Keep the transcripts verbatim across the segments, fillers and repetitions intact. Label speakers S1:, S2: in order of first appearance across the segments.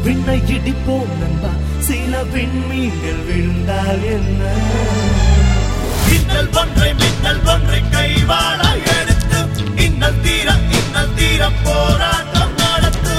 S1: விண்ணை இடிப்போம் நண்பா சில விண்மீன்கள் விழுந்தால் என்ன இன்னல் ஒன்றை மின்னல் ஒன்றை கைவாள எடுத்து இன்னல் தீர இன்னல் தீர போராட்டம் நடத்து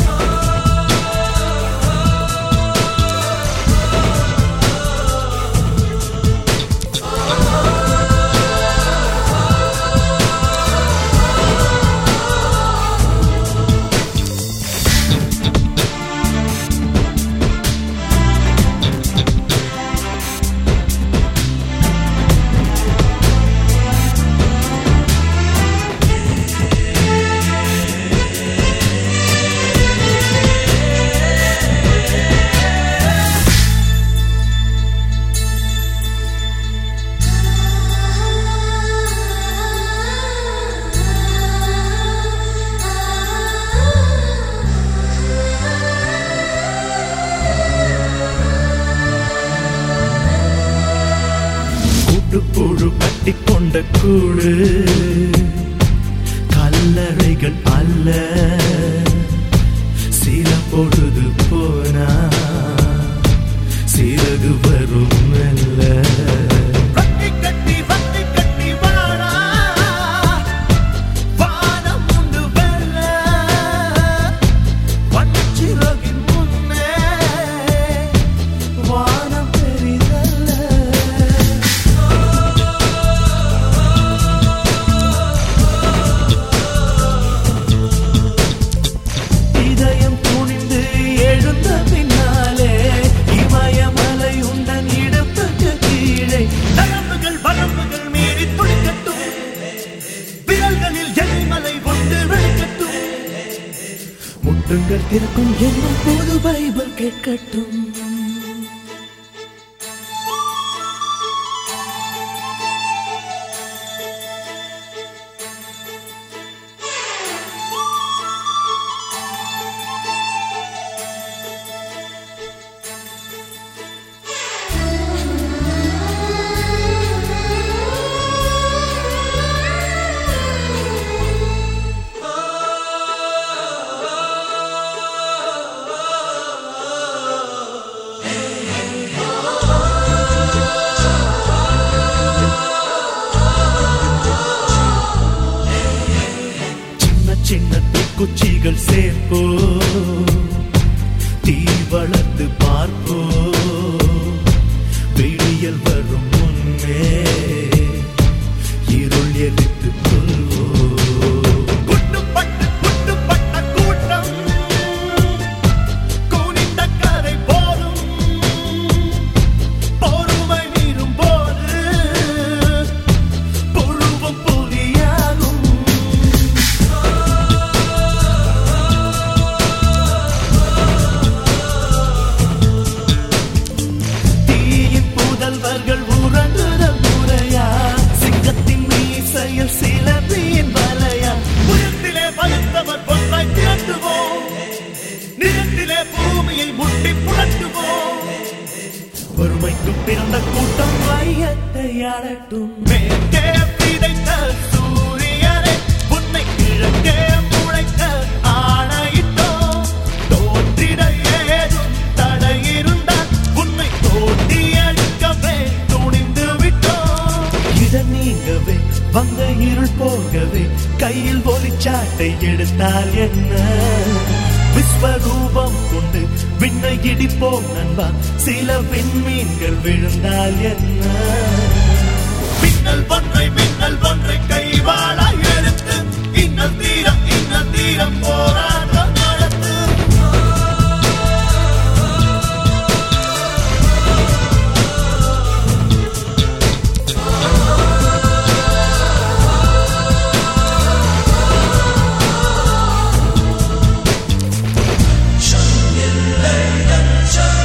S1: புழு கட்டிக்கொண்ட கூடு கல்லறைகள் அல்ல சில பொழுது போனா சிறகு வரும் மெல்ல முட்டுங்கள் திறக்கும் என்னும் போது பைபிள் கேட்கட்டும் சின்ன குச்சிகள் சேர்ப்போ தீ வளர்த்து பார்ப்போ விடியல் வரும் முன்னே இருள் எரித்து கொள்வோ குட்டுப்பட்டு குட்டுப்பட்ட கூட்டம் கூனிந்த கரை போலும் பொறுமை மீறும் போது புழுவும் புலியாகும் சிலந்தியின் வலையா புயத்திலே பலத்தவர் பொன்றாய் திரட்டுவோம் நிலத்திலே பூமியை முட்டி புரட்டுவோம் பொறுமைக்கு பிறந்த கூட்டம் வையத்தை ஆளட்டும் மேற்கே விதைத்த சூரியனை உன்னை கிழக்கே முளைக்க ஆணையிட்டோம் தோன்றிட ஏதும் தடை இருந்தால் உன்னை தோண்டி அழிக்கவே துணிந்து விட்டோம் இதை நீங்கவே வந்த இருள் போகவே கையில் ஒளிச்சாட்டை எடுத்தால் என்ன விஸ்வரூபம் கொண்டு விண்ணை இடிப்போம் நண்பா சில விண்மீன்கள் விழுந்தால் என்ன மின்னல் ஒன்றை மின்னல் ஒன்றை கைவாள எடுத்து இன்னல் தீரம் இன்னல் தீரம் போராட்டம் நடத்து
S2: Shun